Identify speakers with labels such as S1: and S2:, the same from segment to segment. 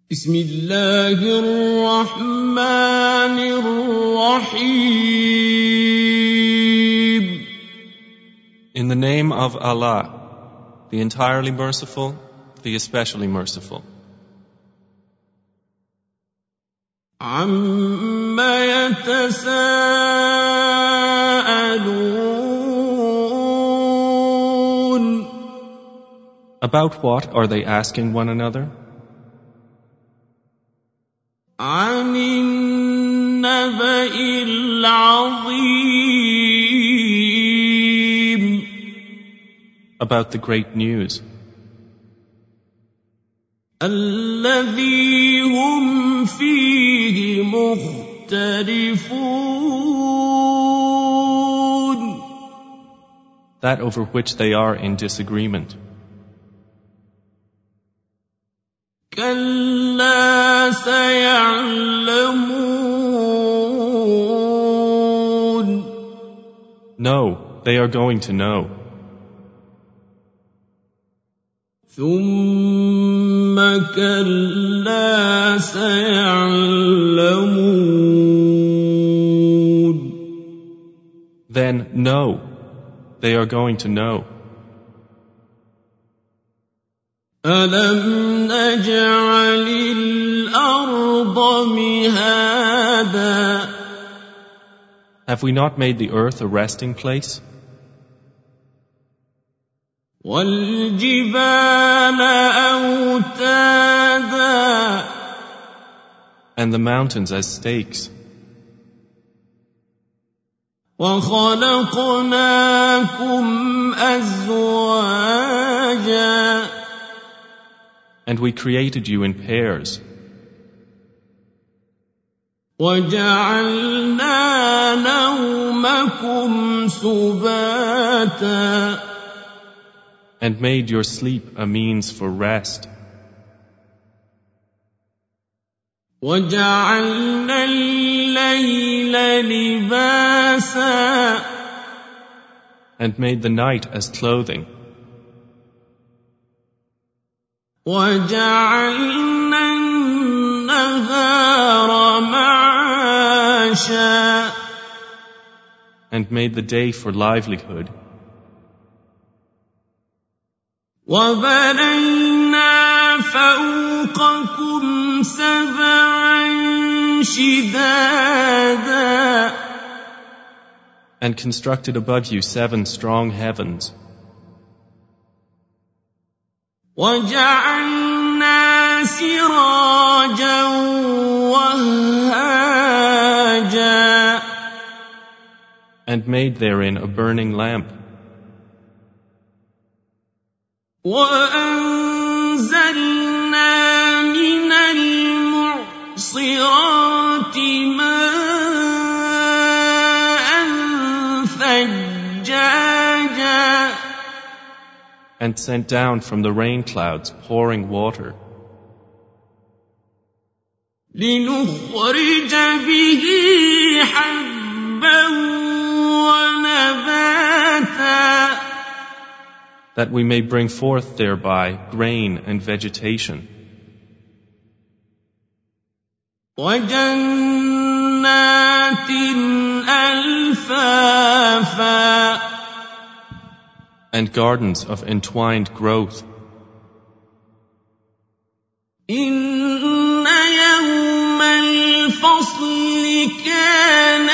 S1: بسم الله الرحمن الرحيم.
S2: In the name of Allah, the entirely merciful, the especially merciful.
S1: عَمَّ يَتَسَاءَلُونَ.
S2: About what are they asking one another?
S1: عَنِ النَّبَإِ الْعَظِيمِ.
S2: About the great news.
S1: الَّذِي هُمْ فِيهِ مُخْتَلِفُونَ.
S2: That over which they are in disagreement.
S1: كَلَّا سَيَعْلَمُونَ.
S2: No, they are going to know.
S1: ثُمَّ كَلَّا سَيَعْلَمُونَ.
S2: Then no, they are going to know.
S1: أَلَمْ نَجْعَلِ الْأَرْضَ مِهَادًا.
S2: Have we not made the earth a resting place?
S1: وَالْجِبَالَ أَوْتَادًا.
S2: And the mountains as stakes.
S1: وَخَلَقْنَاكُمْ أَزْوَاجًا.
S2: And we created you in pairs.
S1: وَجَعَلْنَا نَوْمَكُمْ سُبَاتًا.
S2: And made your sleep a means for rest.
S1: وَجَعَلْنَا اللَّيْلَ لِبَاسًا.
S2: And made the night as clothing.
S1: وَجَعَلْنَا النَّهَارَ مَعَاشًا.
S2: And made the day for livelihood.
S1: وَبَنَيْنَا فَوْقَكُمْ سَبْعًا شِدَادًا.
S2: And constructed above you 7 strong heavens.
S1: وَجَعَلْنَا سِرَاجًا وَهَّاجًا.
S2: And made therein a burning lamp.
S1: وَأَنزَلْنَا مِنَ الْمُعْصِرَاتِ مَاءً ثَجَّاجًا.
S2: And sent down from the rain clouds pouring water.
S1: لِنُخْرِجَ بِهِ حَبًّا وَنَبَاتًا.
S2: That we may bring forth thereby grain and vegetation.
S1: وَجَنَّاتٍ أَلْفَافًا.
S2: And gardens of entwined growth.
S1: إِنَّ يَوْمَ الْفَصْلِ كَانَ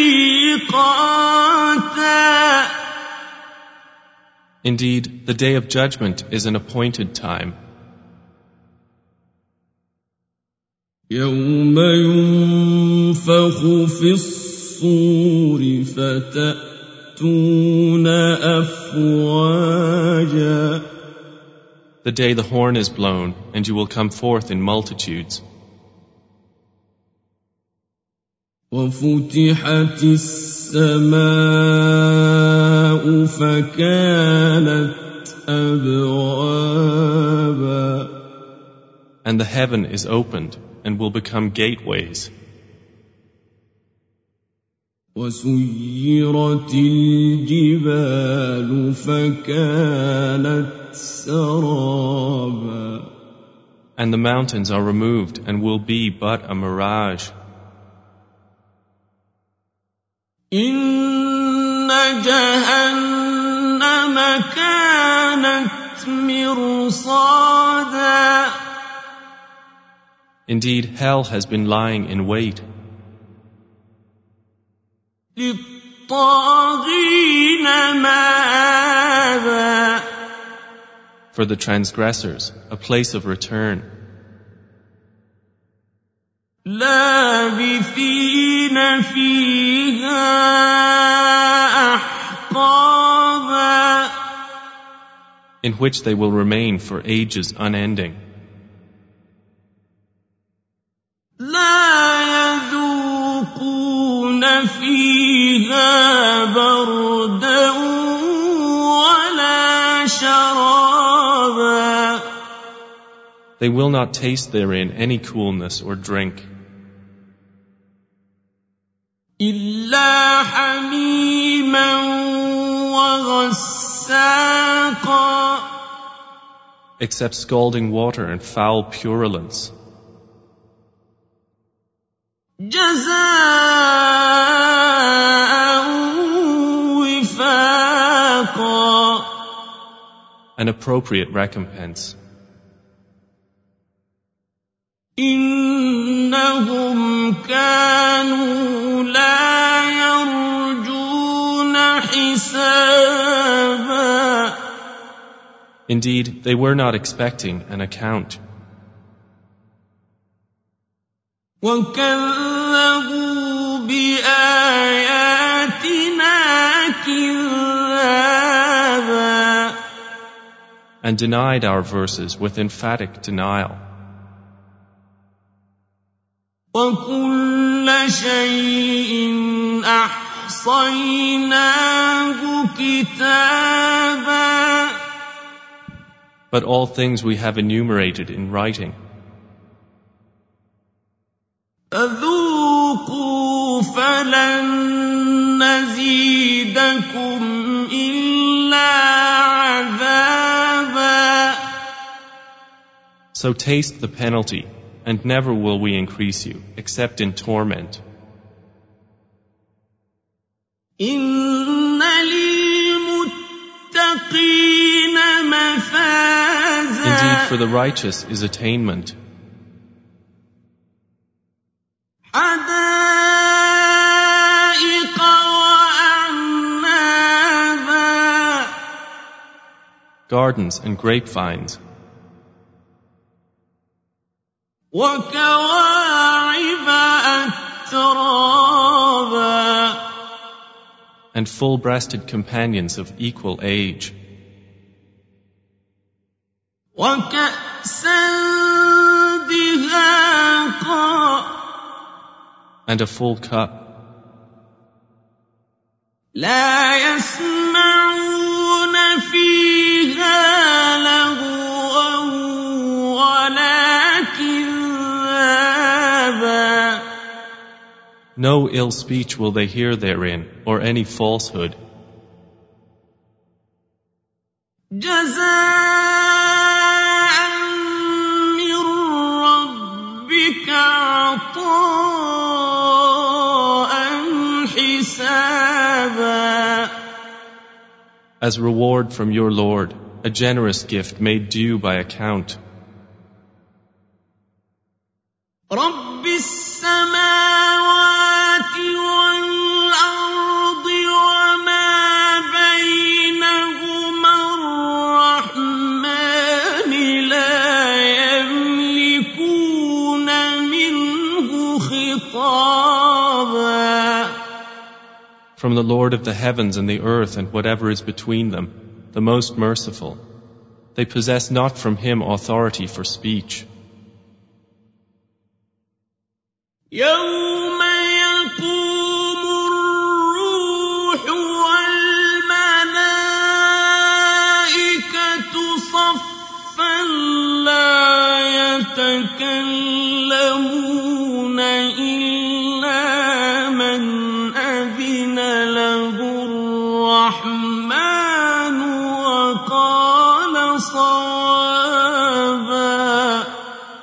S1: مِيقَاتًا.
S2: Indeed, the day of judgment is an appointed time.
S1: يَوْمَ يُنفَخُ فِي الصُّورِ فَتَأْتُونَ أَفْوَاجًا.
S2: The day the horn is blown, and you will come forth in multitudes.
S1: وَفُتِحَتِ السَّمَاءُ فَكَانَتْ أَبْوَابًا.
S2: And the heaven is opened, and will become gateways.
S1: وَسُيِّرَتِ الْجِبَالُ فَكَانَتْ سَرَابًا.
S2: And the mountains are removed and will be but a mirage.
S1: إن جهنم كانت مرصادا.
S2: Indeed, hell has been lying in wait
S1: للطاغين مآبا.
S2: for the transgressors, a place of return,
S1: لابثين فيها أحقابا.
S2: in which they will remain for ages unending.
S1: لا يذوقون فيها بردا ولا شرابا.
S2: They will not taste therein any coolness or drink,
S1: إلا حميما وغساقا.
S2: except scalding water and foul purulence,
S1: جزاء وفاقا.
S2: an appropriate recompense.
S1: إنهم كانوا لا يرجون حسابا.
S2: Indeed, they were not expecting an account,
S1: وكذبوا بآياتنا كذابا.
S2: and denied our verses with emphatic denial.
S1: وكل شيء أحصيناه كتابا.
S2: But all things we have enumerated in writing.
S1: فذوقوا فلن نزيدكم إلا عذابا.
S2: So taste the penalty, and never will we increase you, except in torment.
S1: إن للمتقين مفازا.
S2: Indeed, for the righteous is attainment,
S1: حدائق وأعنابا.
S2: gardens and grapevines,
S1: وكواعب أترابا.
S2: and full-breasted companions of equal age,
S1: وكأسا دهاقا.
S2: and a full cup.
S1: لا يسمعون فيها لغوا ولا كذابا.
S2: No ill speech will they hear therein, or any falsehood.
S1: جزاء من ربك عطاء حسابا.
S2: As reward from your Lord, a generous gift made due by account.
S1: رب السماوات والأرض وما بينهما الرحمن لا يملكون منه خطابا.
S2: From the Lord of the heavens and the earth and whatever is between them, the most merciful, they possess not from him authority for speech.
S1: يوم يقوم الروح والملائكة صفا لا يتكلمون إلا من أذن له الرحمن وقال صوابا.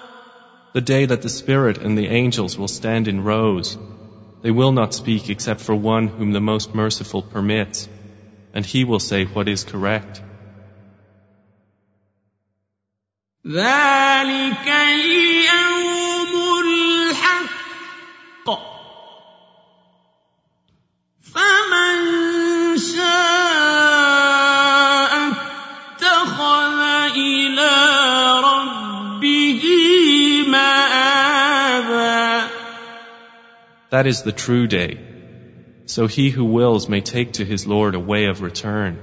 S2: The day that the Spirit and the angels will stand in rows, they will not speak except for one whom the Most Merciful permits, and He will say what is correct.
S1: ذلك اليوم الحق فمن شاء اتخذ إلى ربه مآبا.
S2: That is the true day. So he who wills may take to his Lord a way of return.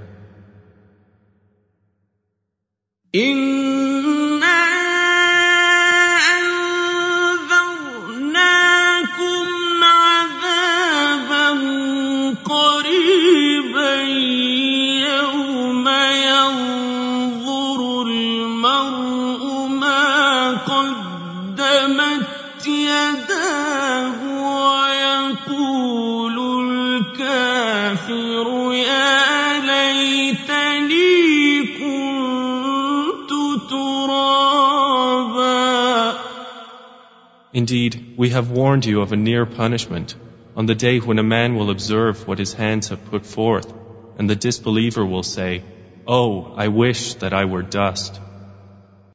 S2: Indeed, we have warned you of a near punishment on the day when a man will observe what his hands have put forth, and the disbeliever will say, "Oh, I wish that I were dust."